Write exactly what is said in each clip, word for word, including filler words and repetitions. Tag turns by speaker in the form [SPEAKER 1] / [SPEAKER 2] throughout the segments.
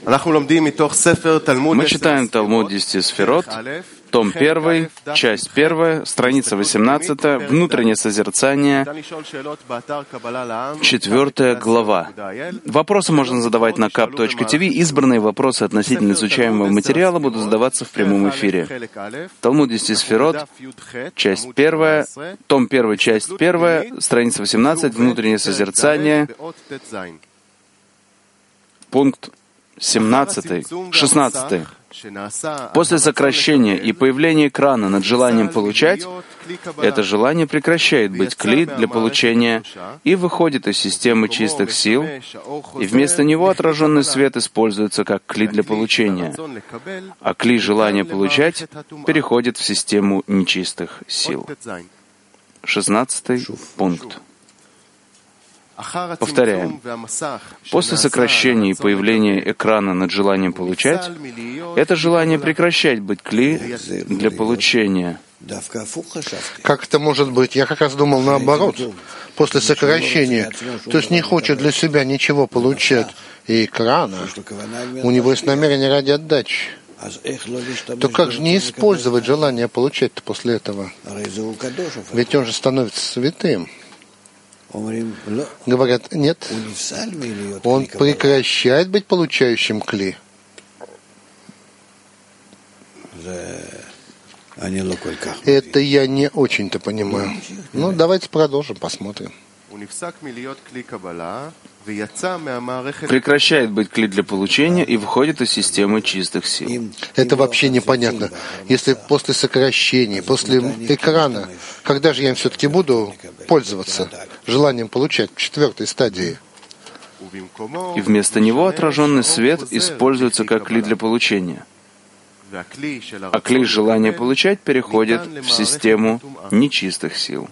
[SPEAKER 1] Мы читаем Талмуд десяти сферот, том первый, часть первая, страница восемнадцатая, внутреннее созерцание, четвертая глава. Вопросы можно задавать на кап точка ти ви. Избранные вопросы относительно изучаемого материала будут задаваться в прямом эфире. Талмуд десяти сферот, часть первая, том первый, часть первая, страница восемнадцать, внутреннее созерцание, пункт семнадцатый, шестнадцатый. После сокращения и появления экрана над желанием получать, это желание прекращает быть кли для получения и выходит из системы чистых сил, и вместо него отраженный свет используется как кли для получения, а кли желания получать переходит в систему нечистых сил. Шестнадцатый пункт. Повторяем. После сокращения и появления экрана над желанием получать, это желание прекращает быть кли для получения.
[SPEAKER 2] Как это может быть? Я как раз думал наоборот. После сокращения, то есть не хочет для себя ничего получать, и экрана, у него есть намерение ради отдачи. То как же не использовать желание получать-то после этого? Ведь он же становится святым. Говорят, нет, он прекращает быть получающим кли. Это я не очень-то понимаю. Ну, давайте продолжим, посмотрим.
[SPEAKER 1] Прекращает быть кли для получения и выходит из системы чистых сил.
[SPEAKER 2] Это вообще непонятно. Если после сокращения, после экрана, когда же я им все-таки буду пользоваться желанием получать в четвертой стадии?
[SPEAKER 1] И вместо него отраженный свет используется как кли для получения. А кли желания получать переходит в систему нечистых сил.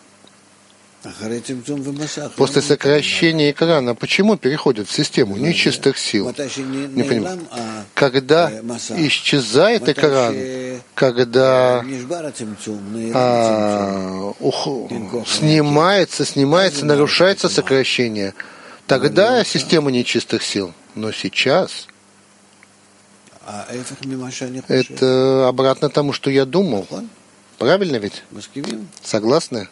[SPEAKER 2] После сокращения экрана почему переходит в систему нечистых сил? Не понимаю. Когда исчезает экран, когда а, ух, снимается, снимается, нарушается сокращение, тогда система нечистых сил. Но сейчас это обратно тому, что я думал. Правильно ведь? Согласны?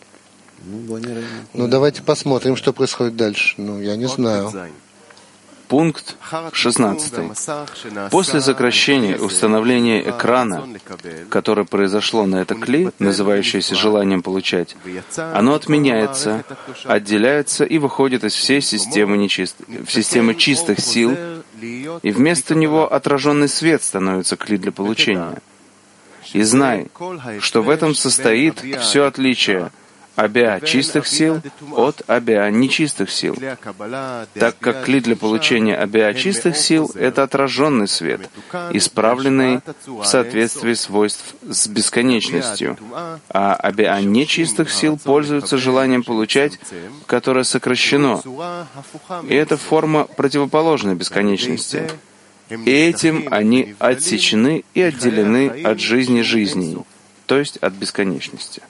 [SPEAKER 2] Ну, давайте посмотрим, что происходит дальше. Ну, я не знаю.
[SPEAKER 1] Пункт шестнадцатый. После сокращения и установления экрана, которое произошло на это кли, называющееся желанием получать, оно отменяется, отделяется и выходит из всей системы нечист... в системы чистых сил, и вместо него отраженный свет становится кли для получения. И знай, что в этом состоит все отличие абиа чистых сил от абиа нечистых сил, так как кли для получения абиа чистых сил — это отраженный свет, исправленный в соответствии свойств с бесконечностью, а абиа нечистых сил пользуются желанием получать, которое сокращено, и это форма противоположной бесконечности. И этим они отсечены и отделены от жизни жизней, то есть от бесконечности.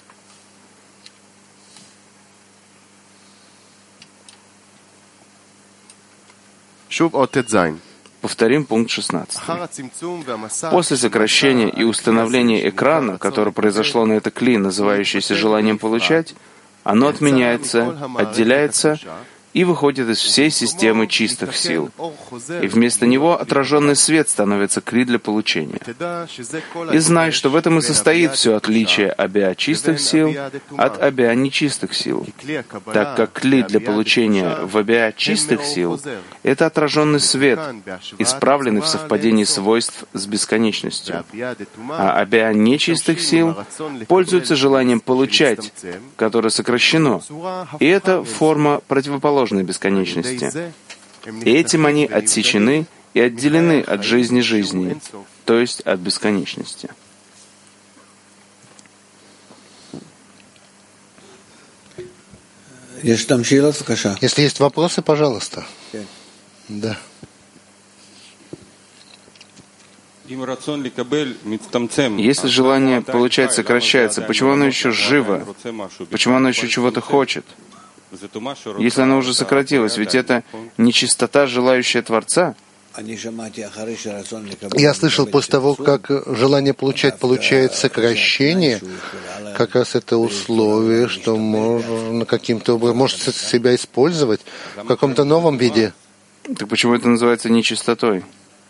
[SPEAKER 1] Повторим пункт шестнадцатый. После сокращения и установления экрана, которое произошло на это кли, называющееся желанием получать, оно отменяется, отделяется и выходит из всей системы чистых сил. И вместо него отраженный свет становится кли для получения. И знай, что в этом и состоит все отличие абиа чистых сил от абиа нечистых сил, так как кли для получения в абиа чистых сил — это отраженный свет, исправленный в совпадении свойств с бесконечностью, а абиа нечистых сил пользуются желанием получать, которое сокращено, и это форма противоположной бесконечности. И этим они отсечены и отделены от жизни жизни, то есть от бесконечности.
[SPEAKER 2] Если есть вопросы, пожалуйста. Да.
[SPEAKER 1] Если желание получать сокращается, почему оно еще живо? Почему оно еще чего-то хочет? Если оно уже сократилось, ведь это нечистота, желающая Творца.
[SPEAKER 2] Я слышал, после того, как желание получать получает сокращение, как раз это условие, что можно каким-то образом может себя использовать в каком-то новом виде.
[SPEAKER 1] Так почему это называется нечистотой?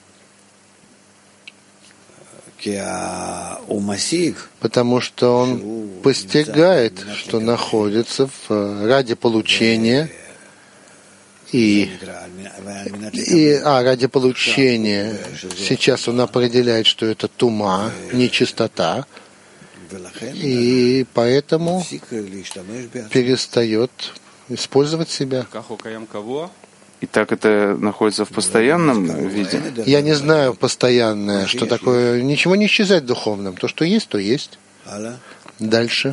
[SPEAKER 2] Потому что он постигает, что находится в, ради получения и, и а, ради получения. Сейчас он определяет, что это тума, нечистота, и поэтому перестает использовать себя.
[SPEAKER 1] И так это находится в постоянном виде?
[SPEAKER 2] Я не знаю постоянное, что такое. Ничего не исчезает в духовном. То, что есть, то есть. Дальше.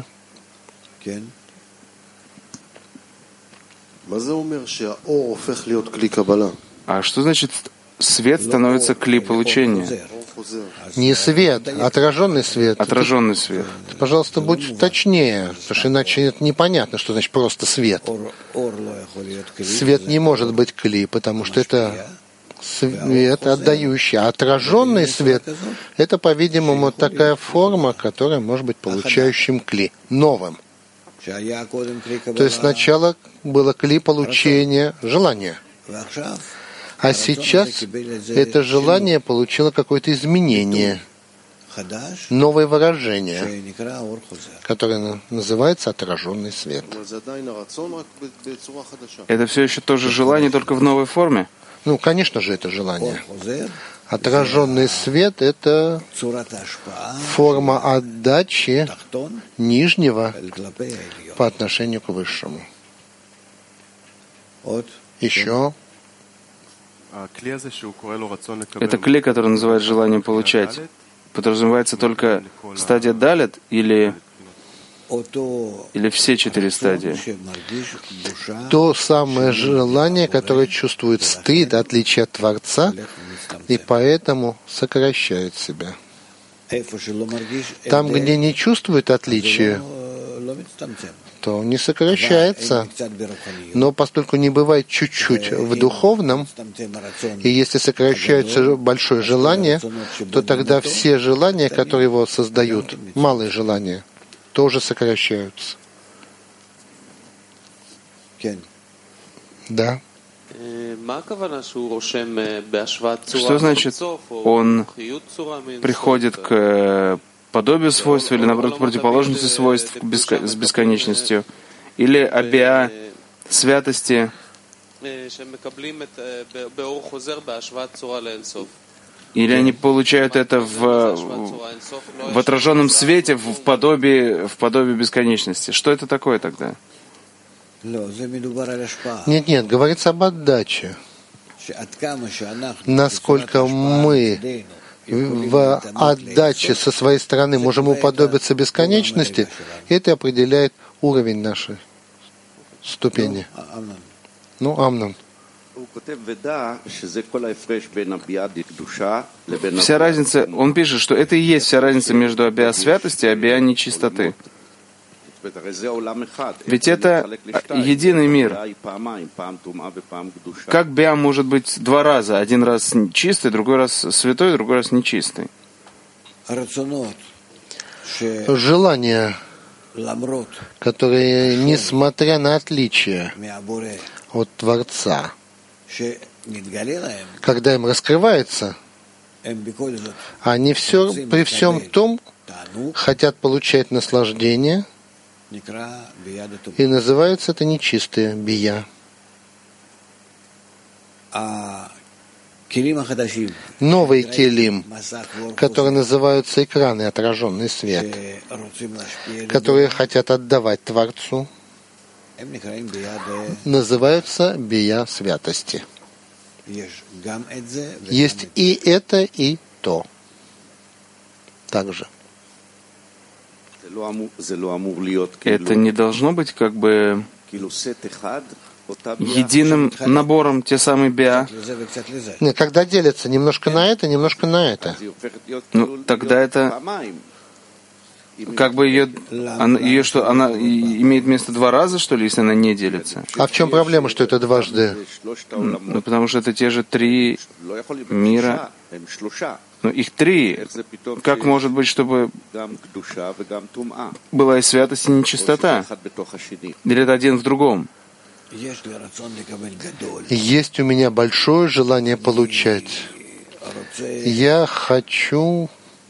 [SPEAKER 1] А что значит свет становится кли получения?
[SPEAKER 2] Не свет, а отраженный свет.
[SPEAKER 1] Отраженный свет.
[SPEAKER 2] Ты, пожалуйста, будь точнее, потому что иначе это непонятно, что значит просто свет. Свет не может быть кли, потому что это свет отдающий. А отраженный свет — это, по-видимому, такая форма, которая может быть получающим кли, новым. То есть сначала было кли получения желания. А сейчас это желание получило какое-то изменение, новое выражение, которое называется отраженный свет.
[SPEAKER 1] Это все еще тоже желание, только в новой форме?
[SPEAKER 2] Ну, конечно же, это желание. Отраженный свет — это форма отдачи нижнего по отношению к высшему. Еще.
[SPEAKER 1] Это кли, который называет желанием получать, подразумевается только стадия далет или, или все четыре стадии?
[SPEAKER 2] То самое желание, которое чувствует стыд, отличие от Творца, и поэтому сокращает себя. Там, где не чувствует отличия, то не сокращается. Но поскольку не бывает чуть-чуть в духовном, и если сокращается большое желание, то тогда все желания, которые его создают, малые желания, тоже сокращаются. Да.
[SPEAKER 1] Что значит, он приходит к подобию свойств или, наоборот, противоположности свойств с бесконечностью? Или абиа святости, или они получают это в, в отраженном свете, в подобии, в подобии бесконечности? Что это такое тогда?
[SPEAKER 2] Нет, нет, говорится об отдаче. Насколько мы в отдаче со своей стороны можем уподобиться бесконечности, это определяет уровень нашей ступени. Ну, Амнон.
[SPEAKER 1] Вся разница, он пишет, что это и есть вся разница между абиа святости и абиа нечистоты. Ведь это единый мир. Как биа может быть два раза? Один раз чистый, другой раз святой, другой раз нечистый.
[SPEAKER 2] Желания, которые, несмотря на отличия от Творца, когда им раскрывается, они все, при всем том хотят получать наслаждение, и называется это нечистое бия. Новый келим, которые называются экраны, отраженный свет, которые хотят отдавать Творцу, называются бия святости. Есть и это, и то. Также.
[SPEAKER 1] Это не должно быть как бы единым набором те самые биа?
[SPEAKER 2] Нет, когда делятся немножко на это, немножко на это.
[SPEAKER 1] Ну, тогда это как бы ее, она, ее что, она имеет место два раза, что ли, если она не делится?
[SPEAKER 2] А в чем проблема, что это дважды?
[SPEAKER 1] Ну, потому что это те же три мира. Ну, их три. Как может быть, чтобы была и святость, и нечистота? Или это один в другом?
[SPEAKER 2] Есть у меня большое желание получать. Я хочу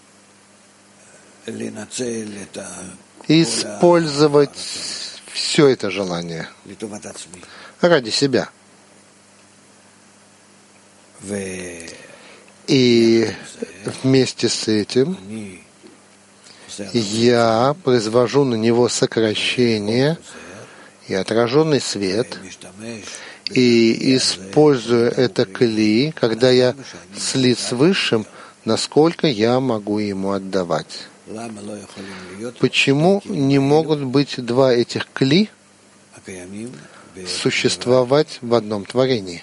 [SPEAKER 2] использовать все это желание ради себя. И вместе с этим я произвожу на него сокращение и отраженный свет, и использую это кли, когда я слит с Высшим, насколько я могу ему отдавать. Почему не могут быть два этих кли существовать в одном творении?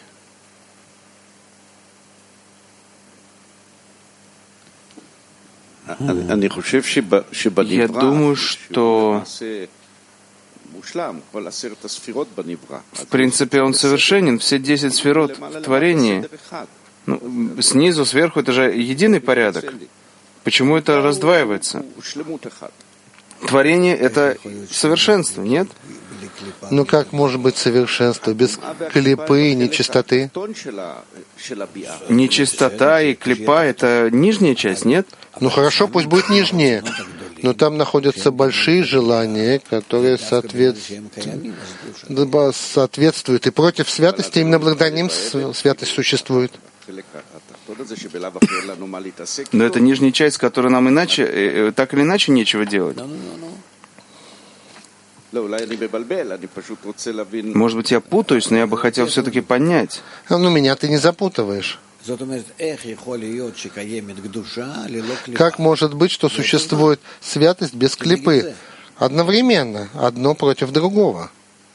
[SPEAKER 1] Я думаю, что в принципе он совершенен. Все десять сферот в творении. Ну, снизу, сверху, это же единый порядок. Почему это раздваивается? Творение — это совершенство, нет?
[SPEAKER 2] Ну как может быть совершенство без клипы и нечистоты?
[SPEAKER 1] Нечистота и клипа — это нижняя часть, нет?
[SPEAKER 2] Ну хорошо, пусть будет нижнее. Но там находятся большие желания, которые соответствуют, соответствуют. И против святости именно благодаря ним святость существует.
[SPEAKER 1] Но это нижняя часть, которую нам иначе, так или иначе нечего делать. Может быть, я путаюсь, но я бы хотел все-таки понять.
[SPEAKER 2] Ну, меня ты не запутываешь. Как может быть, что существует святость без клипы? Одновременно, одно против другого.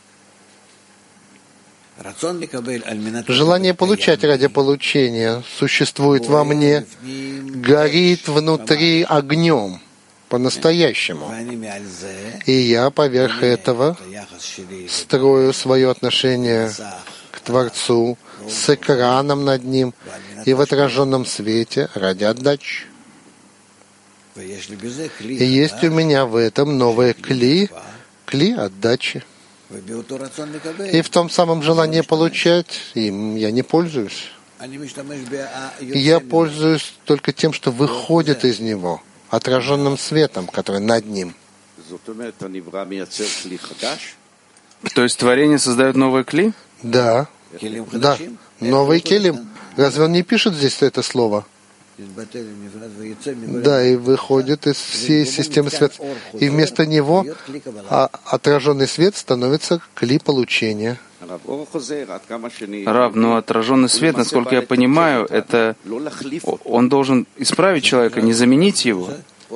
[SPEAKER 2] Желание получать ради получения существует во мне, горит внутри огнем, по-настоящему. И я поверх этого строю свое отношение к Творцу с экраном над ним и в отраженном свете ради отдачи. И есть у меня в этом новое кли, кли отдачи. И в том самом желании получать им я не пользуюсь. Я пользуюсь только тем, что выходит из него, отраженным светом, который над ним.
[SPEAKER 1] То есть творение создает новое кли?
[SPEAKER 2] Да. Да. Новый келим. Разве он не пишет здесь это слово? Да, и выходит из всей системы света. И вместо него отраженный свет становится кли получения.
[SPEAKER 1] Рав, но отраженный свет, насколько я понимаю, это он должен исправить человека, не заменить его.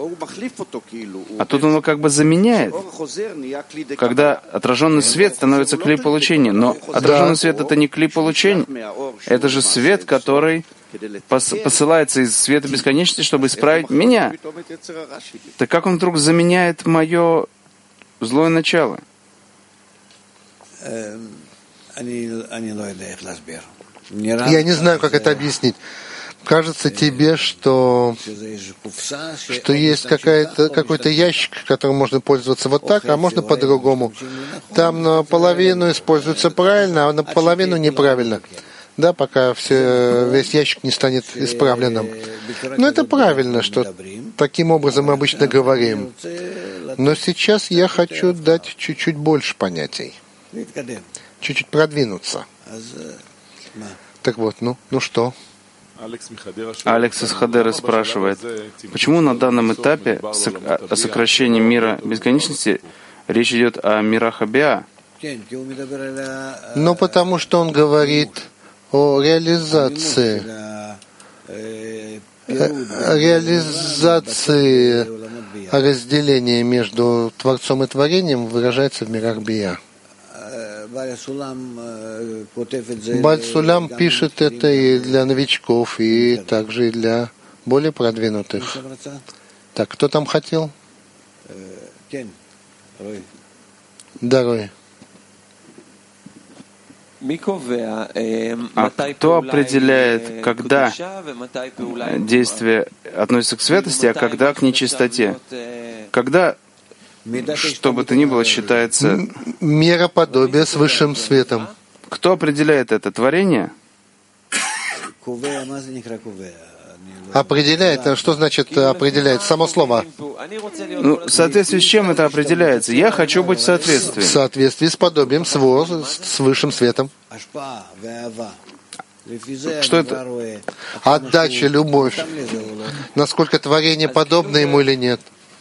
[SPEAKER 1] А тут он его как бы заменяет, когда отраженный свет становится клей получения. Но отраженный свет — это не клей получения, это же свет, который посылается из света бесконечности, чтобы исправить меня. Так как он вдруг заменяет мое злое начало?
[SPEAKER 2] Я не знаю, как это объяснить. Кажется тебе, что, что есть какая-то, какой-то ящик, которым можно пользоваться вот так, а можно по-другому. Там наполовину используется правильно, а наполовину неправильно. Да, пока все, весь ящик не станет исправленным. Но это правильно, что таким образом мы обычно говорим. Но сейчас я хочу дать чуть-чуть больше понятий. Чуть-чуть продвинуться. Так вот, ну, ну что?
[SPEAKER 1] Алекс из Хадеры спрашивает, почему на данном этапе о сокращении мира бесконечности речь идет о мирах Абиа?
[SPEAKER 2] Ну, потому что он говорит о реализации, реализации разделения между Творцом и Творением выражается в мирах Бия. Бааль Сулам пишет это и для новичков, и также и для более продвинутых. Так, кто там хотел? Дарой.
[SPEAKER 1] А кто определяет, когда действие относится к святости, а когда к нечистоте? Когда, что бы то ни было, считается...
[SPEAKER 2] Мироподобие с высшим светом.
[SPEAKER 1] Кто определяет это? Творение?
[SPEAKER 2] Определяет, а что значит определяет? Само слово.
[SPEAKER 1] Ну, в соответствии с чем это определяется? Я хочу быть в соответствии.
[SPEAKER 2] В соответствии с подобием, с, его, с высшим светом.
[SPEAKER 1] Что это?
[SPEAKER 2] Отдача, любовь. Насколько творение подобно ему или нет.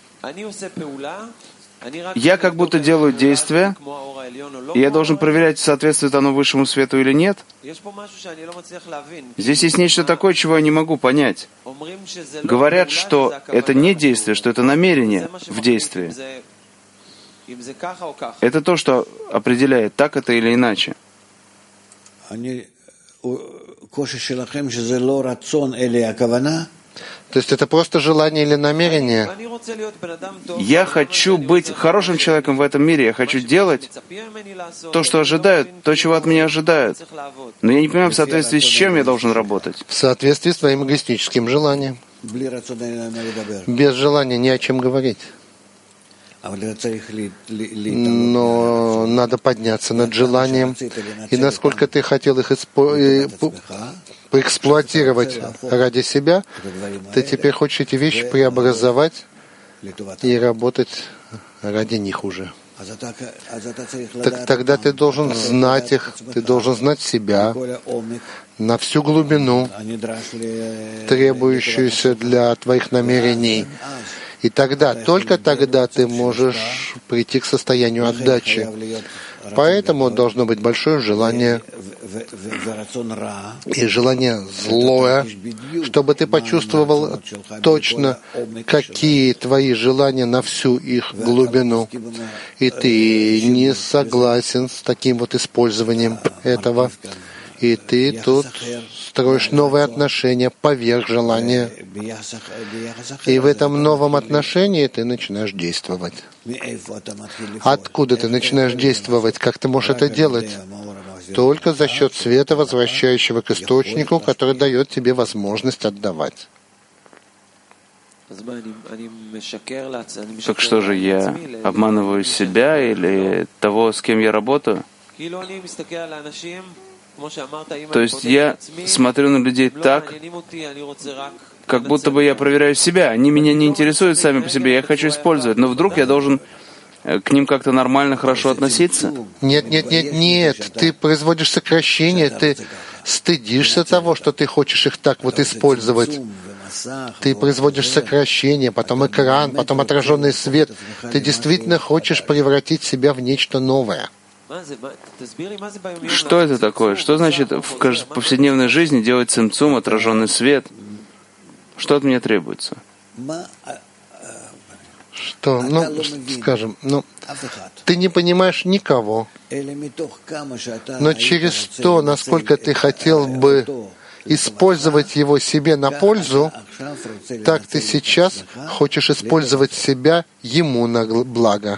[SPEAKER 1] Я как будто делаю действие, и я должен проверять, соответствует оно высшему свету или нет. Здесь есть нечто такое, чего я не могу понять. Говорят, что это не действие, что это намерение в действии. Это то, что определяет, так это или иначе.
[SPEAKER 2] То есть это просто желание или намерение?
[SPEAKER 1] Я хочу быть хорошим человеком в этом мире, я хочу делать то, что ожидают, то, чего от меня ожидают. Но я не понимаю, в соответствии с чем я должен работать.
[SPEAKER 2] В соответствии с твоим эгоистическим желанием. Без желания ни о чем говорить. Но надо подняться над желанием. И насколько ты хотел их испо... поэксплуатировать ради себя, ты теперь хочешь эти вещи преобразовать и работать ради них уже. Так тогда ты должен знать их, ты должен знать себя на всю глубину, требующуюся для твоих намерений. И тогда, только тогда ты можешь прийти к состоянию отдачи. Поэтому должно быть большое желание и желание злое, чтобы ты почувствовал точно, какие твои желания на всю их глубину. И ты не согласен с таким вот использованием этого. И ты тут строишь новые отношения поверх желания. И в этом новом отношении ты начинаешь действовать. Откуда ты начинаешь действовать? Как ты можешь это делать? Только за счет света, возвращающего к источнику, который дает тебе возможность отдавать.
[SPEAKER 1] Так что же, я обманываю себя или того, с кем я работаю? То есть я смотрю на людей так, как будто бы я проверяю себя. Они меня не интересуют сами по себе, я их хочу использовать. Но вдруг я должен к ним как-то нормально, хорошо относиться?
[SPEAKER 2] Нет, нет, нет, нет. Ты производишь сокращение, ты стыдишься того, что ты хочешь их так вот использовать. Ты производишь сокращение, потом экран, потом отраженный свет. Ты действительно хочешь превратить себя в нечто новое.
[SPEAKER 1] Что это такое? Что значит в повседневной жизни делать цимцум, отраженный свет? Что от меня требуется?
[SPEAKER 2] Что? Ну, скажем, ну, ты не понимаешь никого, но через то, насколько ты хотел бы использовать его себе на пользу, так ты сейчас хочешь использовать себя ему на благо.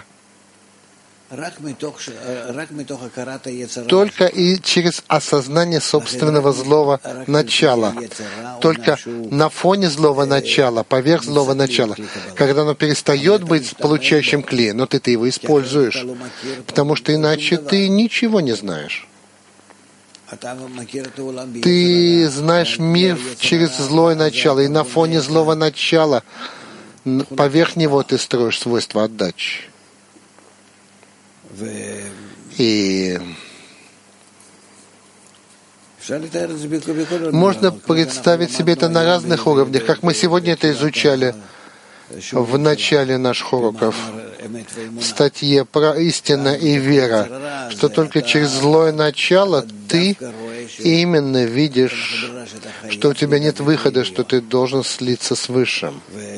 [SPEAKER 2] Только и через осознание собственного злого начала. Только на фоне злого начала, поверх злого начала. Когда оно перестает быть получающим кли, но ты, ты его используешь. Потому что иначе ты ничего не знаешь. Ты знаешь мир через злое начало, и на фоне злого начала, поверх него ты строишь свойства отдачи. И можно представить себе это на разных уровнях, как мы сегодня это изучали в начале наших уроков, в статье про истина и вера, что только через злое начало ты именно видишь, что у тебя нет выхода, что ты должен слиться с Высшим.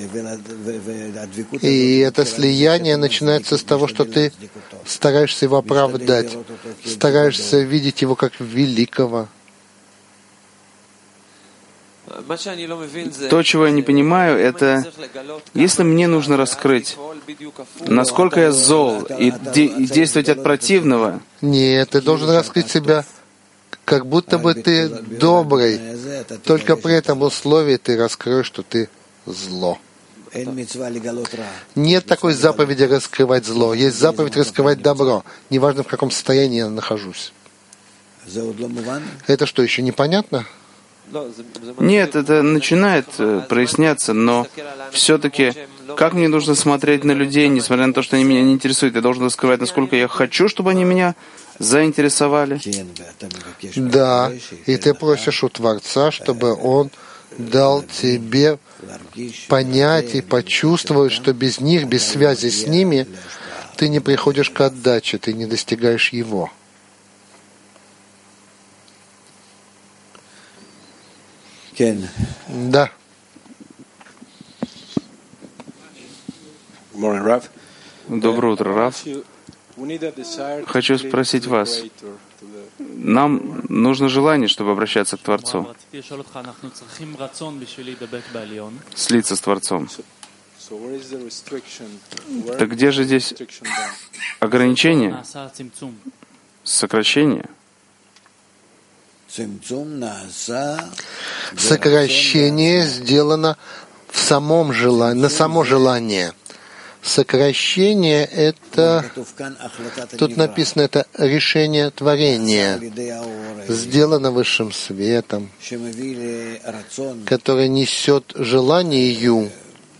[SPEAKER 2] И это слияние начинается с того, что ты стараешься его оправдать, стараешься видеть его как великого.
[SPEAKER 1] То, чего я не понимаю, это если мне нужно раскрыть, насколько я зол и, де- и действовать от противного.
[SPEAKER 2] Нет, ты должен раскрыть себя, как будто бы ты добрый. Только при этом условии ты раскроешь, что ты зло. Нет такой заповеди раскрывать зло. Есть заповедь раскрывать добро. Неважно, в каком состоянии я нахожусь. Это что, еще непонятно?
[SPEAKER 1] Нет, это начинает проясняться, но все-таки как мне нужно смотреть на людей, несмотря на то, что они меня не интересуют? Я должен раскрывать, насколько я хочу, чтобы они меня заинтересовали.
[SPEAKER 2] Да, и ты просишь у Творца, чтобы Он дал тебе понять и почувствовать, что без них, без связи с ними, ты не приходишь к отдаче, ты не достигаешь Его. Да.
[SPEAKER 1] Доброе утро, Рав. Хочу спросить вас. Нам нужно желание, чтобы обращаться к Творцу, слиться с Творцом. Так где же здесь ограничение, сокращение?
[SPEAKER 2] Сокращение сделано в самом желании, на само желание. Сокращение — это, тут написано, это решение творения, сделано высшим светом, которое несет желанию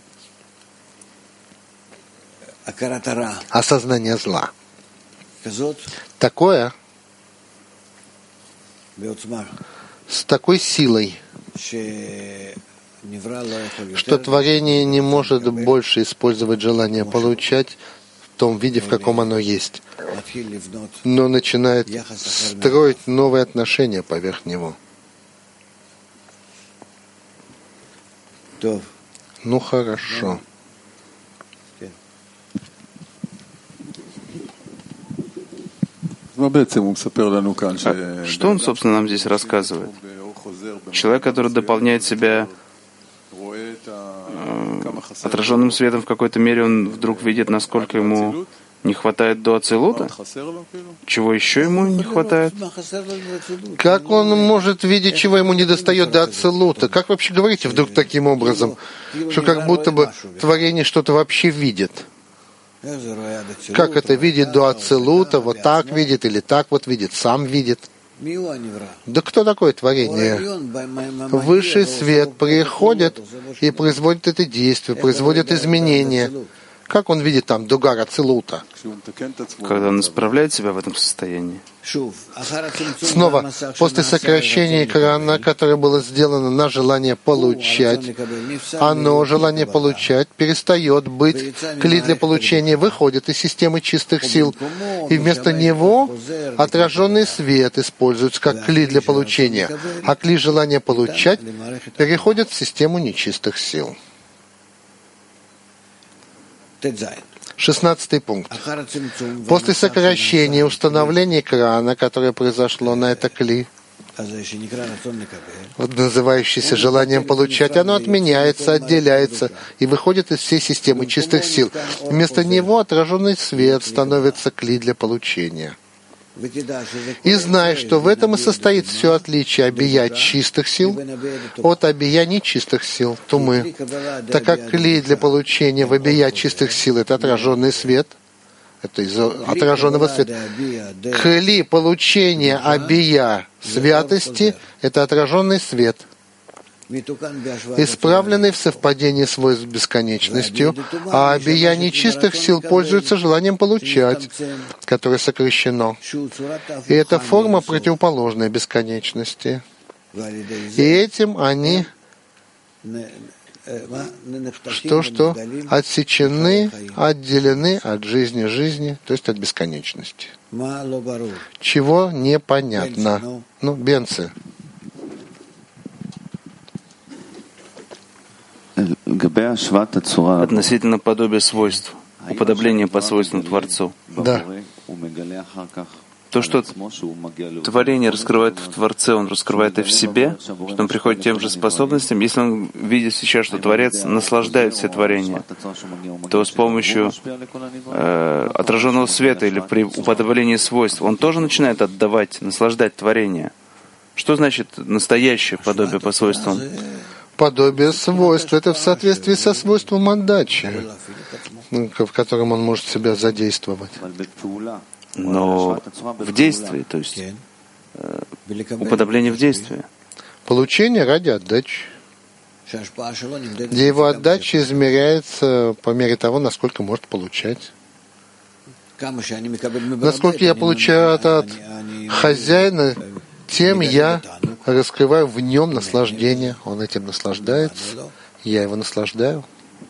[SPEAKER 2] осознание зла. Такое, с такой силой, что творение не может больше использовать желание получать в том виде, в каком оно есть, но начинает строить новые отношения поверх него. Ну хорошо.
[SPEAKER 1] А что он, собственно, нам здесь рассказывает? Человек, который дополняет себя э, отраженным светом в какой-то мере, он вдруг видит, насколько ему не хватает до ацилута? Чего еще ему не хватает?
[SPEAKER 2] Как он может видеть, чего ему не достает до ацилута? Как вообще говорите вдруг таким образом, что как будто бы творение что-то вообще видит? Как это видит до ацилута, вот так видит или так вот видит, сам видит? Да кто такое творение? Высший свет приходит и производит это действие, производит изменения. Как он видит там дугар ацилута?
[SPEAKER 1] Когда он исправляет себя в этом состоянии.
[SPEAKER 2] Снова, после сокращения экрана, которое было сделано на желание получать, оно, желание получать, перестает быть кли для получения, выходит из системы чистых сил, и вместо него отраженный свет используется как кли для получения, а кли желания получать переходит в систему нечистых сил. Шестнадцатый пункт. После сокращения установления экрана, которое произошло на это кли, вот называющееся желанием получать, оно отменяется, отделяется и выходит из всей системы чистых сил. Вместо него отраженный свет становится кли для получения. И знай, что в этом и состоит все отличие обия чистых сил от обия нечистых сил, тумы. Так как кли для получения в обия чистых сил — это отраженный свет, это из отраженного света. Кли получения обия святости — это отраженный свет, исправленный в совпадении свой с бесконечностью, а обия нечистых сил пользуется желанием получать, которое сокращено. И это форма противоположной бесконечности. И этим они что-что отсечены, отделены от жизни жизни, то есть от бесконечности. Чего непонятно? Ну, бенцы.
[SPEAKER 1] Относительно подобия свойств, уподобления по свойствам Творцу.
[SPEAKER 2] Да.
[SPEAKER 1] То, что творение раскрывает в Творце, он раскрывает и в себе, что он приходит к тем же способностям. Если он видит сейчас, что Творец наслаждает все творения, то с помощью э, отраженного света или при уподоблении свойств он тоже начинает отдавать, наслаждать творение. Что значит настоящее подобие по свойствам?
[SPEAKER 2] Подобие свойств — это в соответствии со свойством отдачи, в котором он может себя задействовать.
[SPEAKER 1] Но в действии, то есть э, уподобление в действии.
[SPEAKER 2] Получение ради отдачи, где его отдача измеряется по мере того, насколько может получать. Насколько я получаю от, от хозяина, тем я раскрываю в нем наслаждение. Он этим наслаждается, я его наслаждаю.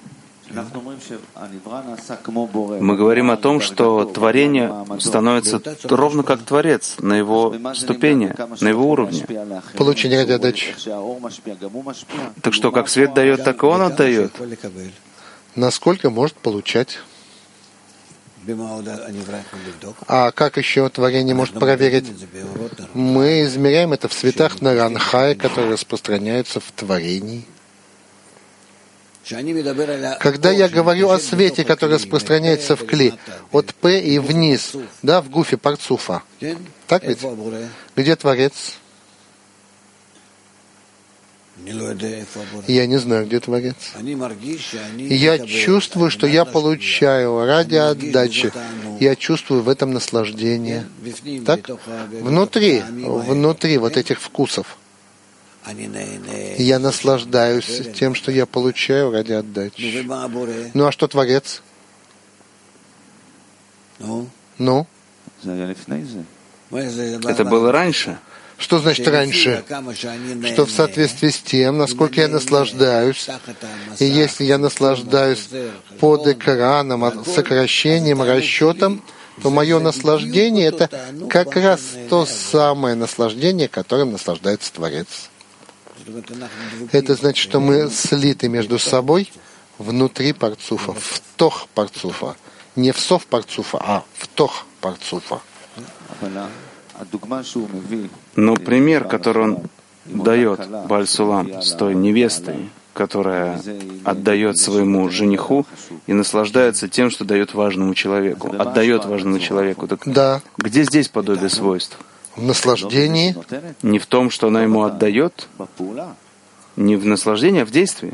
[SPEAKER 1] Мы говорим о том, что творение становится ровно как Творец, на его ступени, на его уровне.
[SPEAKER 2] Получение ради отдачи.
[SPEAKER 1] Так что, как свет дает, так и он отдает.
[SPEAKER 2] Насколько может получать. А как еще творение может проверить? Мы измеряем это в светах Наранхая, которые распространяются в творении. Когда я говорю о свете, который распространяется в кли, от П и вниз, да, в гуфе парцуфа, так ведь? Где Творец? Я не знаю, где Творец. Я чувствую, что я получаю ради отдачи. Я чувствую в этом наслаждение. Так? Внутри, внутри вот этих вкусов. Я наслаждаюсь тем, что я получаю ради отдачи. Ну а что Творец? Ну?
[SPEAKER 1] Это было раньше.
[SPEAKER 2] Что значит раньше? Что в соответствии с тем, насколько я наслаждаюсь, и если я наслаждаюсь под экраном, сокращением, расчетом, то мое наслаждение — это как раз то самое наслаждение, которым наслаждается Творец. Это значит, что мы слиты между собой внутри парцуфа, в тох парцуфа. Не в сов парцуфа, а в тох парцуфа.
[SPEAKER 1] Но пример, который он дает Бааль Сулам с той невестой, которая отдает своему жениху и наслаждается тем, что дает важному человеку, отдает важному человеку. Так
[SPEAKER 2] да.
[SPEAKER 1] Где здесь подобие свойств?
[SPEAKER 2] В наслаждении.
[SPEAKER 1] Не в том, что она ему отдает, не в наслаждении, а в действии.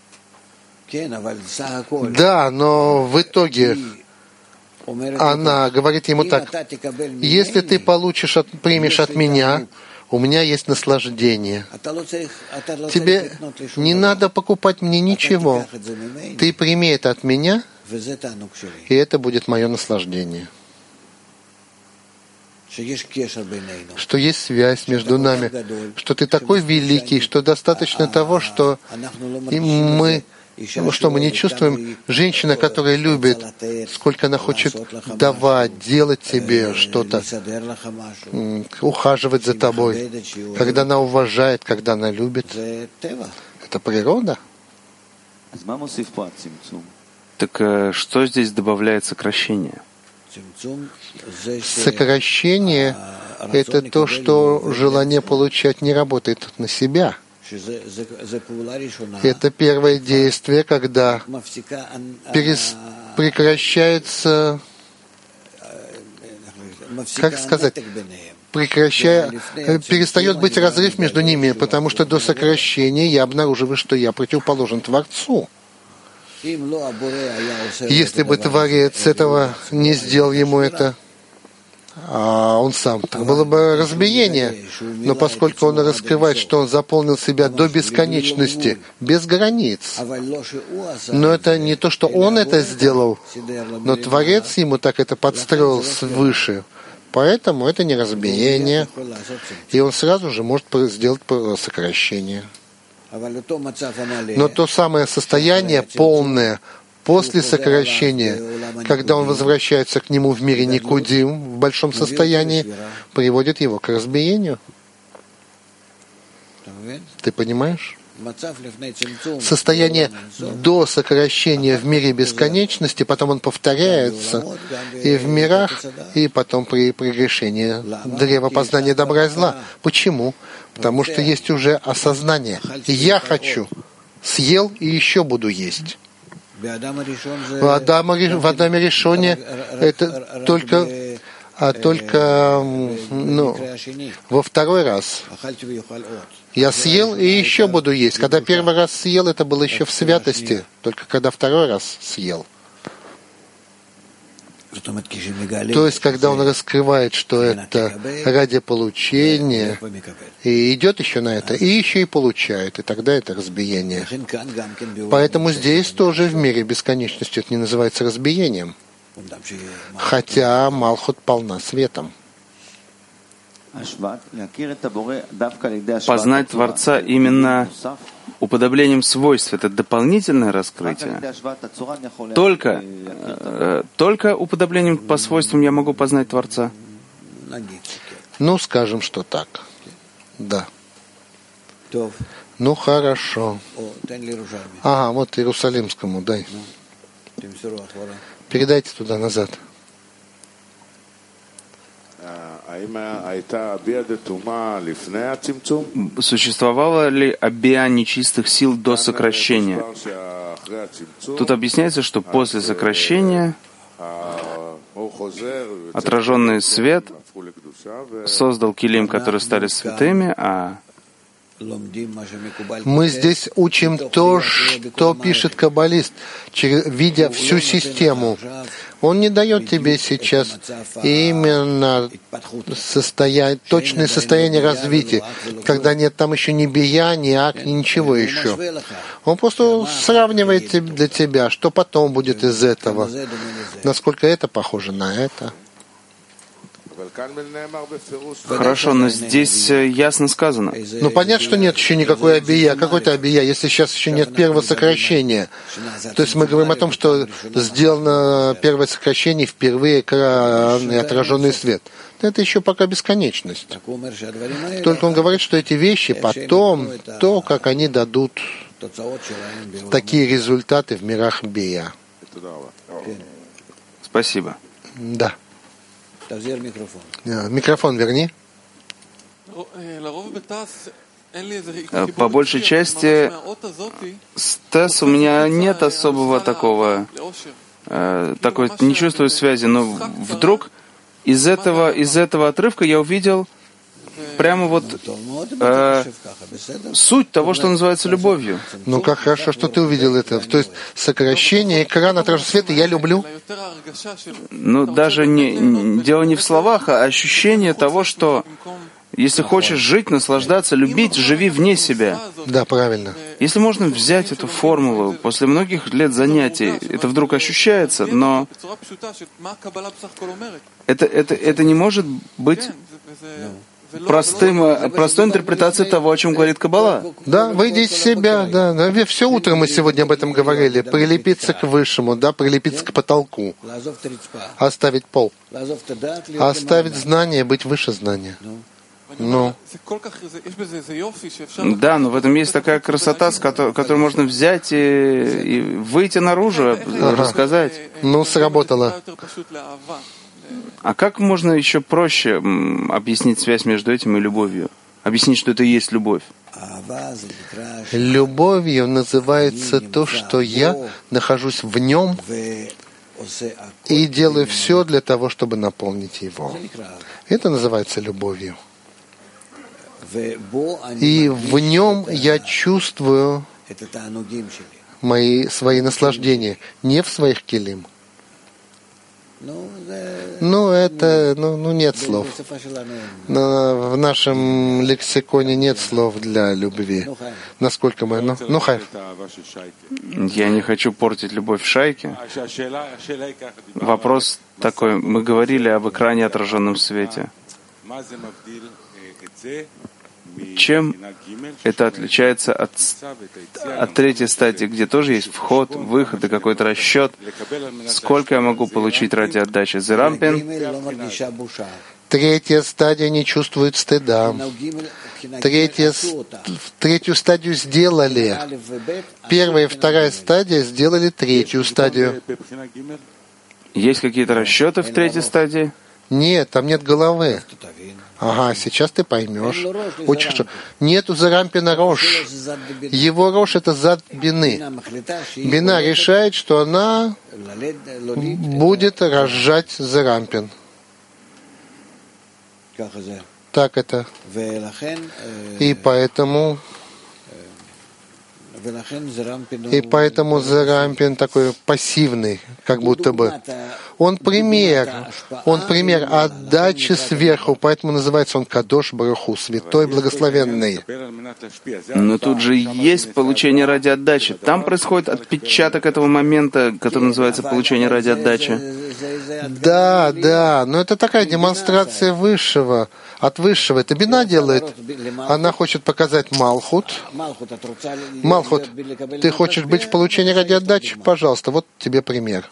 [SPEAKER 2] Да, но в итоге она говорит ему так: если ты получишь, от, примешь от меня, у меня есть наслаждение. Тебе не надо покупать мне ничего. Ты прими это от меня, и это будет мое наслаждение. Что есть связь между нами, что ты такой великий, что достаточно того, что и мы, что мы не чувствуем. Женщина, которая любит, сколько она хочет давать, делать тебе что-то, ухаживать за тобой, когда она уважает, когда она любит. Это природа.
[SPEAKER 1] Так что здесь добавляет сокращение?
[SPEAKER 2] Сокращение — это то, что желание получать не работает на себя. Это первое действие, когда перес... прекращается, как сказать, прекращая, перестает быть разрыв между ними, потому что до сокращения я обнаруживаю, что я противоположен Творцу. Если бы Творец этого не сделал ему это, а он сам, так было бы разбиение. Но поскольку он раскрывает, что он заполнил себя до бесконечности, без границ, но это не то, что он это сделал, но Творец ему так это подстроил свыше. Поэтому это не разбиение, и он сразу же может сделать сокращение. Но то самое состояние полное после сокращения, когда он возвращается к нему в мире Никудим, в большом состоянии, приводит его к разбиению. Ты понимаешь? состояние до сокращения в мире бесконечности, потом он повторяется и в мирах, и потом при прегрешении древа познания добра и зла. Почему? Потому что есть уже осознание. Я хочу. Съел и еще буду есть. В Адаме, в Адаме Ришоне это только, а только ну, во второй раз. Я съел и еще буду есть. Когда первый раз съел, это было еще в святости, только когда второй раз съел. То есть, когда он раскрывает, что это ради получения, и идет еще на это, и еще и получает, и тогда это разбиение. Поэтому здесь тоже в мире бесконечности это не называется разбиением, хотя Малхут полна светом.
[SPEAKER 1] Познать Творца именно уподоблением свойств — это дополнительное раскрытие. Только, э, только уподоблением по свойствам я могу познать Творца.
[SPEAKER 2] Ну, скажем, что так. Да. Ну, хорошо. Ага, вот Иерусалимскому дай. Передайте туда назад.
[SPEAKER 1] Существовала ли обия нечистых сил до сокращения? Тут объясняется, что после сокращения отраженный свет создал килим, которые стали святыми, а
[SPEAKER 2] мы здесь учим то, что пишет каббалист, видя всю систему. Он не дает тебе сейчас именно состояние, точное состояние развития, когда нет там еще ни бия, ни ак, ни ничего еще. Он просто сравнивает для тебя, что потом будет из этого, насколько это похоже на это.
[SPEAKER 1] Хорошо, но здесь ясно сказано.
[SPEAKER 2] Ну, понятно, что нет еще никакой обия. Какой-то обия, если сейчас еще нет первого сокращения. То есть мы говорим о том, что сделано первое сокращение, впервые экранный отраженный свет. Это еще пока бесконечность. Только он говорит, что эти вещи потом, то, как они дадут такие результаты в мирах бия.
[SPEAKER 1] Спасибо.
[SPEAKER 2] Да. Микрофон верни.
[SPEAKER 1] По большей части с ТЭС у меня нет особого такого, такой, не чувствую связи, но вдруг из этого, из этого отрывка я увидел прямо вот э, суть того, что называется любовью.
[SPEAKER 2] Ну как хорошо, что ты увидел это. То есть сокращение экрана отраженного света я люблю.
[SPEAKER 1] Ну даже не, дело не в словах, а ощущение того, что если хочешь жить, наслаждаться, любить, живи вне себя.
[SPEAKER 2] Да, правильно.
[SPEAKER 1] Если можно взять эту формулу после многих лет занятий, это вдруг ощущается, но это, это, это не может быть простым, простой интерпретацией того, о чем говорит Каббала.
[SPEAKER 2] Да, выйди из себя, да, да. Все утро мы сегодня об этом говорили. Прилепиться к высшему, да, прилепиться к потолку. Оставить пол. Оставить знание, быть выше знания. Ну.
[SPEAKER 1] Да, но в этом есть такая красота, с которой, которую можно взять и, и выйти наружу, ага. рассказать.
[SPEAKER 2] Ну, сработало.
[SPEAKER 1] А как можно еще проще объяснить связь между этим и любовью? Объяснить, что это и есть любовь?
[SPEAKER 2] Любовью называется то, что я нахожусь в нем и делаю все для того, чтобы наполнить его. Это называется любовью. И в нем я чувствую мои, свои наслаждения, не в своих килим. Ну, это, ну, ну нет слов. Но в нашем лексиконе нет слов для любви. Насколько мы... Ну, ну Хайф.
[SPEAKER 1] Я не хочу портить любовь в шайке. Вопрос такой. Мы говорили об экране отраженном свете. Чем это отличается от, от третьей стадии, где тоже есть вход, выход и какой-то расчет? Сколько я могу получить ради отдачи? Зерампин.
[SPEAKER 2] Третья стадия не чувствует стыда. Третья, третью стадию сделали. Первая и вторая стадия сделали третью стадию.
[SPEAKER 1] Есть какие-то расчеты в третьей стадии?
[SPEAKER 2] Нет, там нет головы. Ага, сейчас ты поймешь. Очень хорошо. Нету Зарампина Рош. Его Рош — это зад Бины. Бина решает, что она будет рожать Зарампин. Так это. И поэтому... И поэтому Зарампин такой пассивный, как будто бы. Он пример, он пример отдачи сверху, поэтому называется он Кадош Баруху, святой благословенный.
[SPEAKER 1] Но тут же есть получение ради отдачи. Там происходит отпечаток этого момента, который называется получение ради отдачи.
[SPEAKER 2] Да, да, но это такая демонстрация высшего, от высшего. Это Бина делает. Она хочет показать Малхут. Малхут, ты хочешь быть в получении ради отдачи? Пожалуйста, вот тебе пример.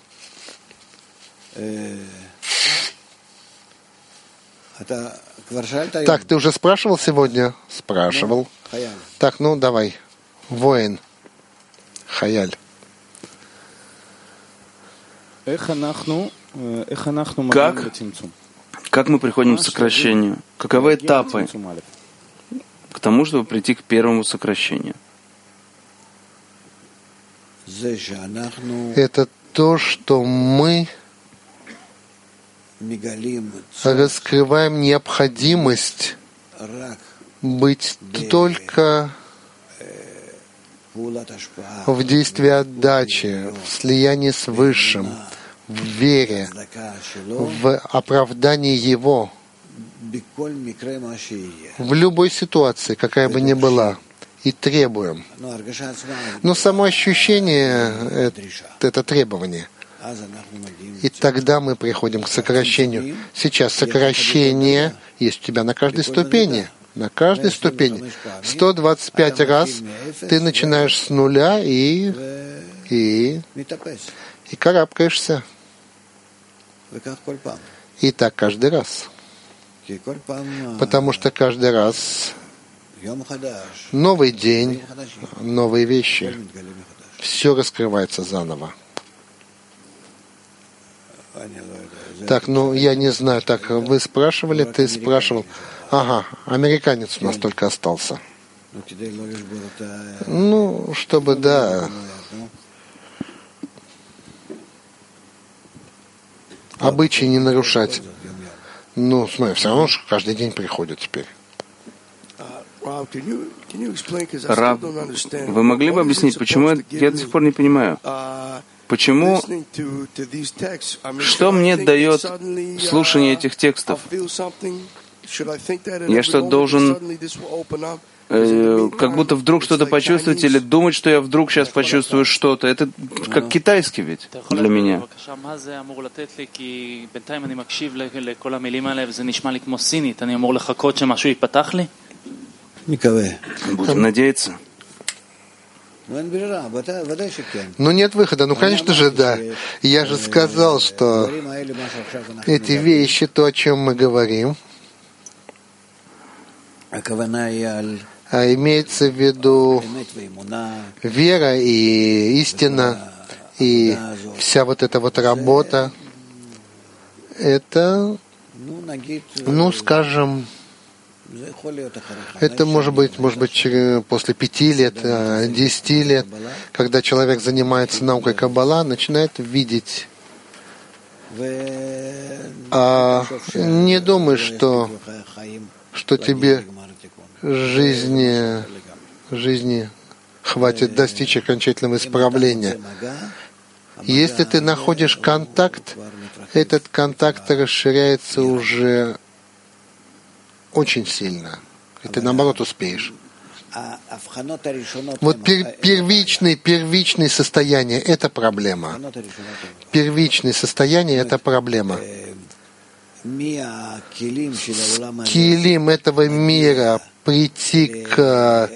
[SPEAKER 2] Так, ты уже спрашивал сегодня? Спрашивал. Так, ну давай. Воин. Хаяль.
[SPEAKER 1] Как? Как мы приходим к сокращению? Каковы этапы к тому, чтобы прийти к первому сокращению?
[SPEAKER 2] Это то, что мы раскрываем необходимость быть только в действии отдачи, в слиянии с Высшим, в вере, в оправдании Его, в любой ситуации, какая бы ни была, и требуем. Но само ощущение — это требование. И тогда мы приходим к сокращению. Сейчас сокращение есть у тебя на каждой ступени. На каждой ступени. сто двадцать пять раз ты начинаешь с нуля и, и, и карабкаешься. И так каждый раз. Потому что каждый раз новый день, новые вещи. Все раскрывается заново. Так, ну я не знаю, так вы спрашивали, ты спрашивал. Ага, американец у нас только остался. Ну, чтобы, да. Обычаи не нарушать. Ну, смотри, все равно же каждый день приходят теперь.
[SPEAKER 1] Рав, вы могли бы объяснить, почему я, я до сих пор не понимаю? Почему, что мне дает слушание этих текстов? Я что, должен э, как будто вдруг что-то почувствовать или думать, что я вдруг сейчас почувствую что-то? Это как китайский ведь для меня. Будем надеяться.
[SPEAKER 2] Ну нет выхода, ну конечно же да. Я же сказал, что эти вещи, то, о чем мы говорим, а имеется в виду вера и истина, и вся вот эта вот работа, это, ну скажем, это может быть, может быть, после пяти лет, десяти лет, когда человек занимается наукой Каббала, начинает видеть. А не думай, что, что тебе жизни, жизни хватит достичь окончательного исправления. Если ты находишь контакт, этот контакт расширяется уже очень сильно. И ты, наоборот, успеешь. Вот пер, первичные, первичные состояния — это проблема. Первичные состояния — это проблема. С килим этого мира прийти к,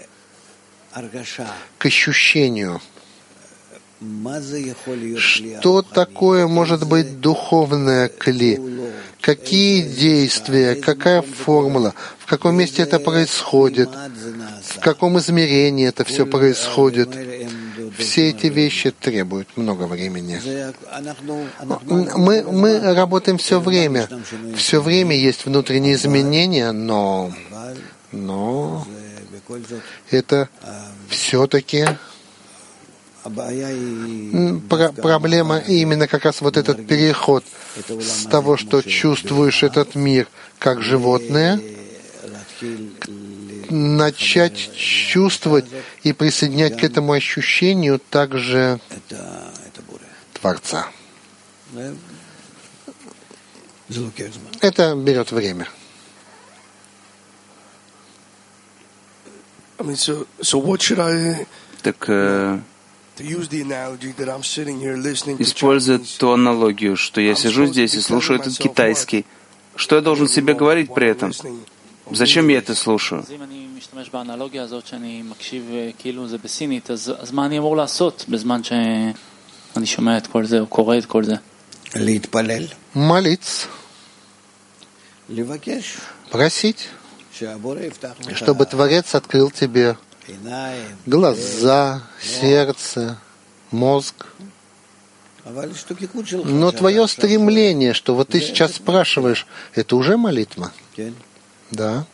[SPEAKER 2] к ощущению. Что такое может быть духовное кли? какие действия, какая формула, в каком месте это происходит, в каком измерении это все происходит. Все эти вещи требуют много времени. Мы, мы работаем все время. Все время есть внутренние изменения, но, но это все-таки Про- проблема именно как раз вот этот переход с того, что чувствуешь этот мир как животное, начать чувствовать и присоединять к этому ощущению также Творца. Это берет время.
[SPEAKER 1] Так, э, используя ту аналогию, что я сижу здесь и слушаю этот китайский, что я должен себе говорить при этом? Зачем я это слушаю?
[SPEAKER 2] Молиться, просить, чтобы Творец открыл тебе глаза, сердце, мозг. Но твое стремление, что вот ты сейчас спрашиваешь, это уже молитва? Да.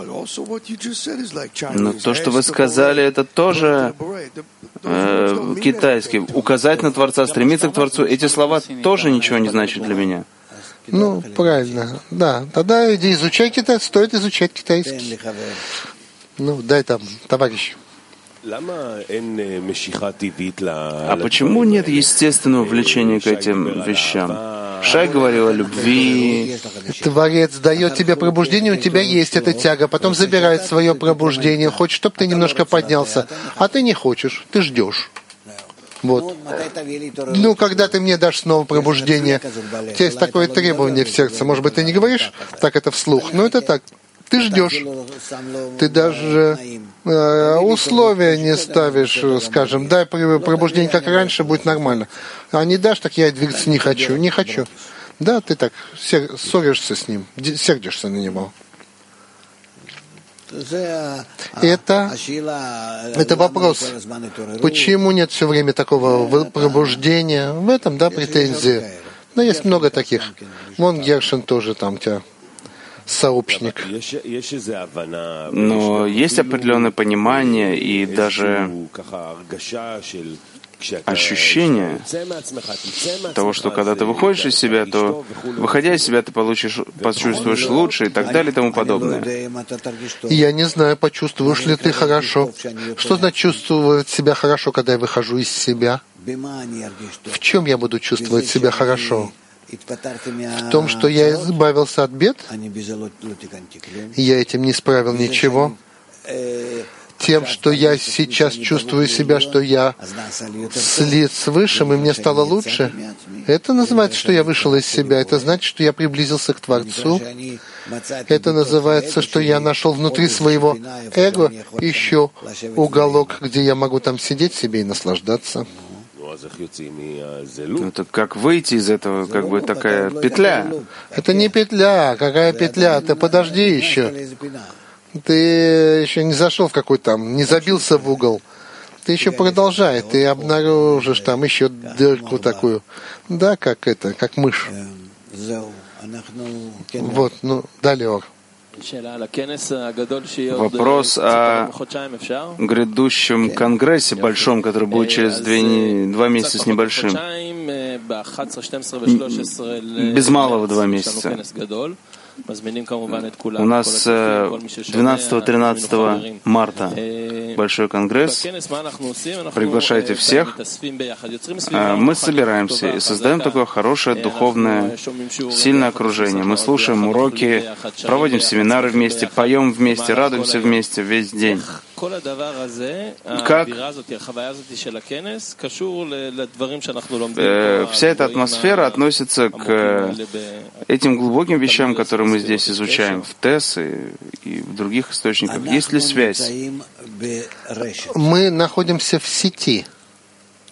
[SPEAKER 1] Но то, что вы сказали, это тоже э, китайский. Указать на Творца, стремиться к Творцу, эти слова тоже ничего не значат для меня.
[SPEAKER 2] Ну, правильно. Да. Тогда иди изучай китайский, стоит изучать китайский. Ну, дай там, товарищ.
[SPEAKER 1] А почему нет естественного влечения к этим вещам? Шай говорил о любви.
[SPEAKER 2] Творец дает тебе пробуждение, у тебя есть эта тяга, потом забирает свое пробуждение, хочет, чтобы ты немножко поднялся, а ты не хочешь, ты ждешь. Вот. Ну, когда ты мне дашь снова пробуждение, у тебя есть такое требование в сердце, может быть, ты не говоришь так это вслух, но это так. Ты ждешь. Ты даже э, условия не ставишь, скажем, дай пробуждение как раньше, будет нормально. А не дашь, так я двигаться не хочу. Не хочу. Да, ты так ссоришься с ним, сердишься на него. Это, это вопрос. Почему нет все время такого пробуждения? В этом, да, претензии. Но есть много таких. Вон Гершин тоже там тебя. Сообщник.
[SPEAKER 1] Но есть определенное понимание и даже ощущение того, что когда ты выходишь из себя, то, выходя из себя, ты получишь, почувствуешь лучше и так далее и тому подобное.
[SPEAKER 2] Я не знаю, почувствуешь ли ты хорошо. Что значит чувствовать себя хорошо, когда я выхожу из себя? В чем я буду чувствовать себя хорошо? В том, что я избавился от бед, и я этим не исправил ничего. Тем, что я сейчас чувствую себя, что я слит с Высшим, и мне стало лучше, это называется, что я вышел из себя. Это значит, что я приблизился к Творцу. Это называется, что я нашел внутри своего эго еще уголок, где я могу там сидеть себе и наслаждаться.
[SPEAKER 1] Ну, так как выйти из этого, как бы такая петля?
[SPEAKER 2] Это не петля. Какая петля? Ты подожди еще. Ты еще не зашел в какой-то там, не забился в угол. Ты еще продолжай. Ты обнаружишь там еще дырку такую. Да, как это, как мышь. Вот, ну, далее.
[SPEAKER 1] Вопрос о грядущем конгрессе большом, который будет через две, два месяца с небольшим. Без малого два месяца. У нас двенадцатого-тринадцатого марта большой конгресс. Приглашайте всех. Мы собираемся и создаем такое хорошее, духовное, сильное окружение. Мы слушаем уроки, проводим семинары вместе, поем вместе, радуемся вместе весь день. Как э, вся эта атмосфера относится к этим глубоким вещам, которые мы здесь изучаем в ТЭС и, и в других источниках. Есть ли связь?
[SPEAKER 2] Мы находимся в сети,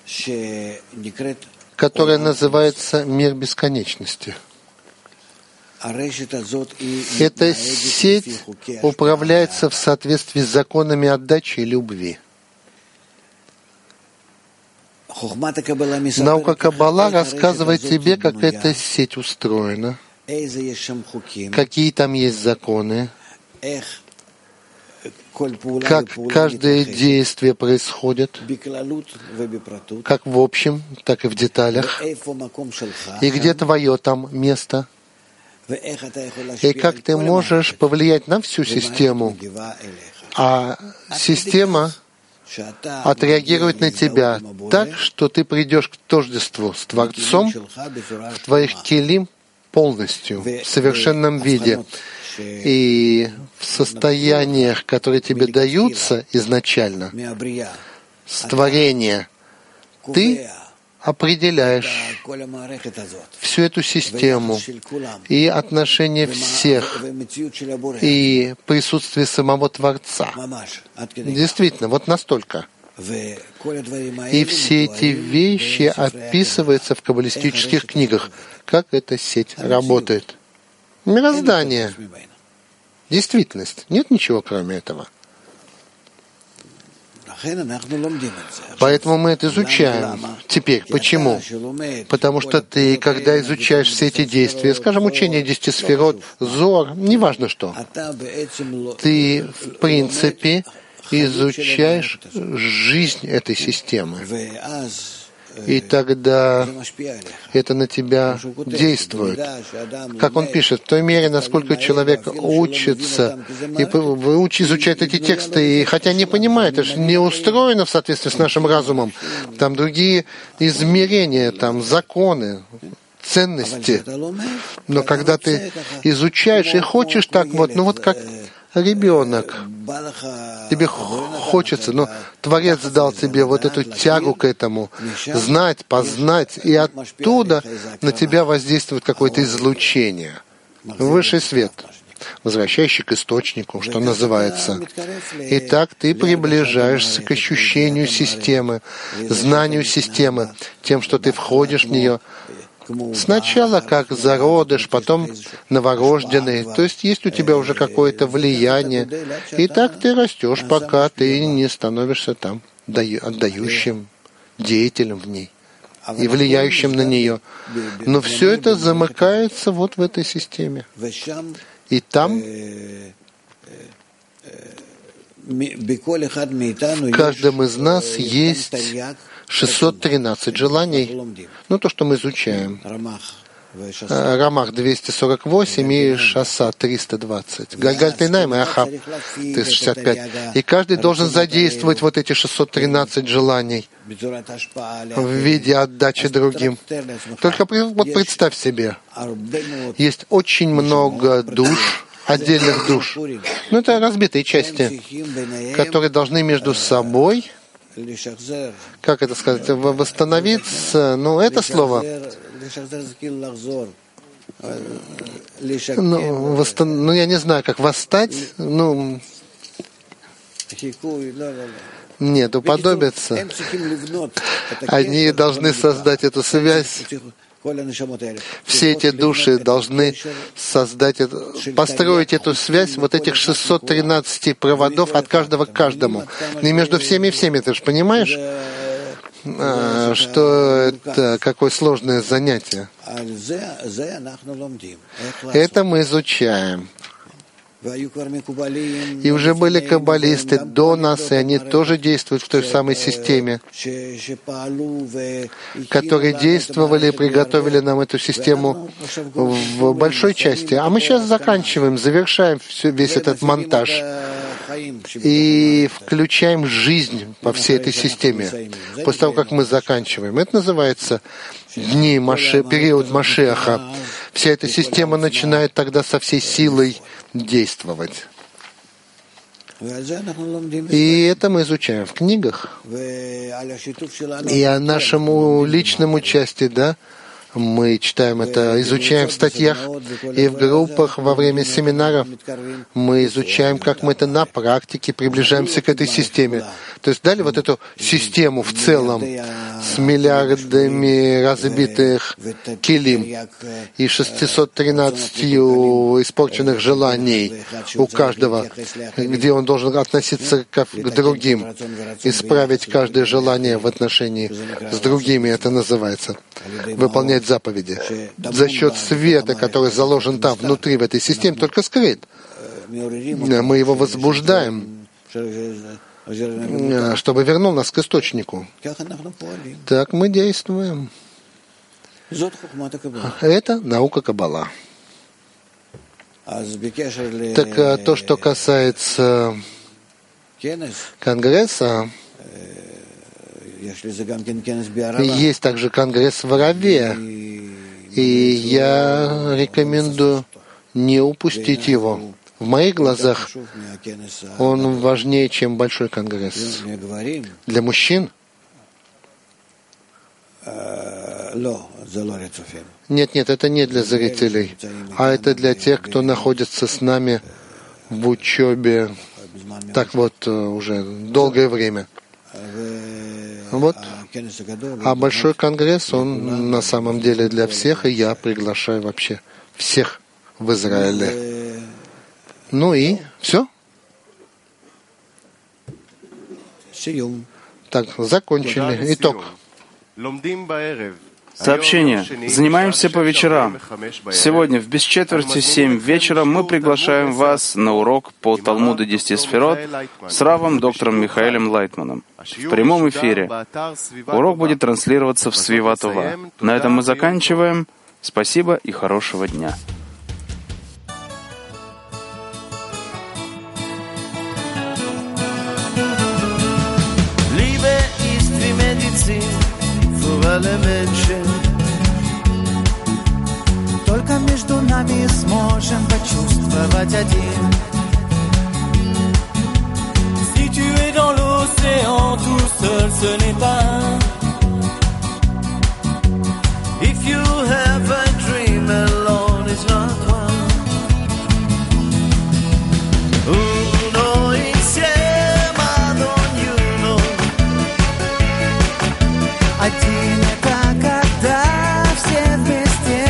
[SPEAKER 2] которая называется «Мир бесконечности». Эта сеть управляется в соответствии с законами отдачи и любви. Наука Каббала рассказывает тебе, как эта сеть устроена, какие там есть законы, как каждое действие происходит, как в общем, так и в деталях, и где твое там место, и как ты можешь повлиять на всю систему, а система отреагирует на тебя так, что ты придешь к тождеству с Творцом в твоих келим полностью, в совершенном виде. И в состояниях, которые тебе даются изначально, с творения, ты определяешь всю эту систему и отношение всех, и присутствие самого Творца. Действительно, вот настолько. И все эти вещи описываются в каббалистических книгах, как эта сеть работает. Мироздание. Действительность. Нет ничего кроме этого. Поэтому мы это изучаем. Теперь, почему? Потому что ты, когда изучаешь все эти действия, скажем, учение десяти сферот, Зоар, неважно что, ты, в принципе, изучаешь жизнь этой системы. И тогда это на тебя действует. Как он пишет, в той мере, насколько человек учится и изучает эти тексты, и хотя не понимает, это же не устроено в соответствии с нашим разумом, там другие измерения, там законы, ценности. Но когда ты изучаешь и хочешь так вот, ну вот как ребенок, тебе хочется, но Творец дал тебе вот эту тягу к этому, знать, познать, и оттуда на тебя воздействует какое-то излучение, высший свет, возвращающий к источнику, что называется. И так ты приближаешься к ощущению системы, знанию системы, тем, что ты входишь в нее, сначала как зародыш, потом новорожденный, то есть есть у тебя уже какое-то влияние, и так ты растешь, пока ты не становишься там отдающим деятелем в ней и влияющим на нее. Но все это замыкается вот в этой системе. И там в каждом из нас есть шестьсот тринадцать желаний, ну, то, что мы изучаем. Рамах двести сорок восемь и Шаса триста двадцать. Гальгальтайнайм и Ахаб триста шестьдесят пять. И каждый должен задействовать вот эти шестьсот тринадцать желаний в виде отдачи другим. Только вот представь себе, есть очень много душ, отдельных душ. Ну, это разбитые части, которые должны между собой, как это сказать, восстановиться, ну, это слово, ну, восстан... ну, я не знаю, как восстать, ну, нет, уподобиться. Они должны создать эту связь. Все эти души должны создать, эту, построить эту связь вот этих шестьсот тринадцать проводов от каждого к каждому. И между всеми и всеми, ты же понимаешь, что это какое сложное занятие. Это мы изучаем. И уже были каббалисты до нас, и они тоже действуют в той самой системе, которые действовали и приготовили нам эту систему в большой части. А мы сейчас заканчиваем, завершаем все, весь этот монтаж и включаем жизнь по всей этой системе. После того, как мы заканчиваем. Это называется дни Маши, период Машиаха. Вся эта система начинает тогда со всей силой действовать. И это мы изучаем в книгах. И о нашем личном участии, да, мы читаем это, изучаем в статьях и в группах во время семинаров. Мы изучаем, как мы это на практике приближаемся к этой системе. То есть дали вот эту систему в целом с миллиардами разбитых килим и шестьсот тринадцатью испорченных желаний у каждого, где он должен относиться к другим, исправить каждое желание в отношении с другими, это называется, выполнять заповеди. За счет света, который заложен там, внутри, в этой системе, только скрыт. Мы его возбуждаем, чтобы вернул нас к источнику. Так мы действуем. Это наука Каббала. Так то, что касается Конгресса, есть также Конгресс в Араве, и я рекомендую не упустить его. В моих глазах он важнее, чем большой конгресс. Для мужчин? Нет, нет, это не для зрителей, а это для тех, кто находится с нами в учебе так вот уже долгое время. Вот. А большой конгресс, он на самом деле для всех, и я приглашаю вообще всех в Израиле. Ну и все. Так, закончили. Итог.
[SPEAKER 1] Сообщение. Занимаемся по вечерам. Сегодня в без четверти семь вечера мы приглашаем вас на урок по Талмуду десяти сферот с равом доктором Михаэлем Лайтманом в прямом эфире. Урок будет транслироваться в Свива Това. На этом мы заканчиваем. Спасибо и хорошего дня.
[SPEAKER 3] Alle Menschen. Только между нами сможем почувствовать один. Si tu es dans l'océan tout seul, ce n'est pas. If you have a dream alone, it's not one. Uno insieme ad ognuno. Один это когда все вместе.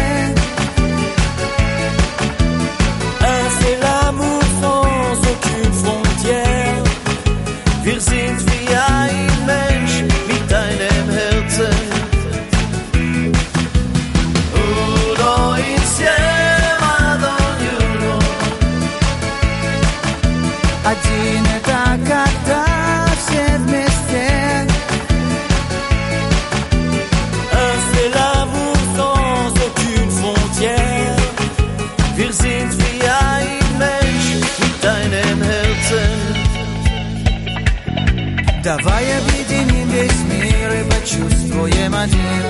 [SPEAKER 3] Un c'est l'amour sans aucune frontière. Wir sind wie ein Mensch mit einem Herzen. Uno insieme ad ognuno. Один это когда все вместе. Wir sind wie ein Mensch mit deinem Herzen. Давай объединим весь мир и почувствуем один.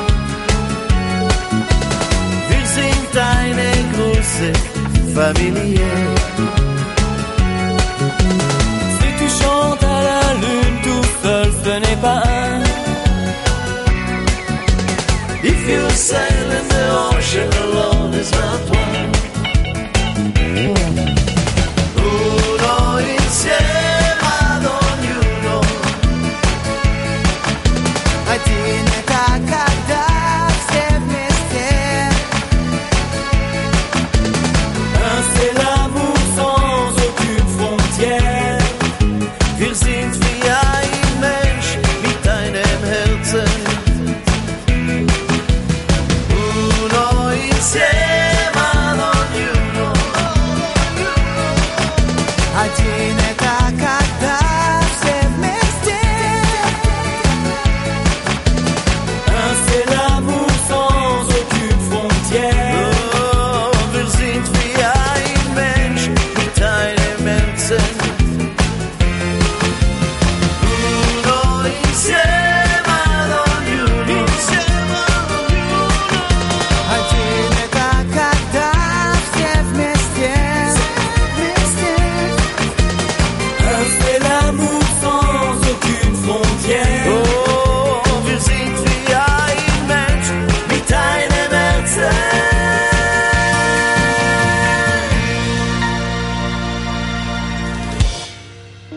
[SPEAKER 3] Wir sind eine große Familie. Si tu chantes à la lune tout seul, ce n'est pas un. If you sail in the ocean alone, it's not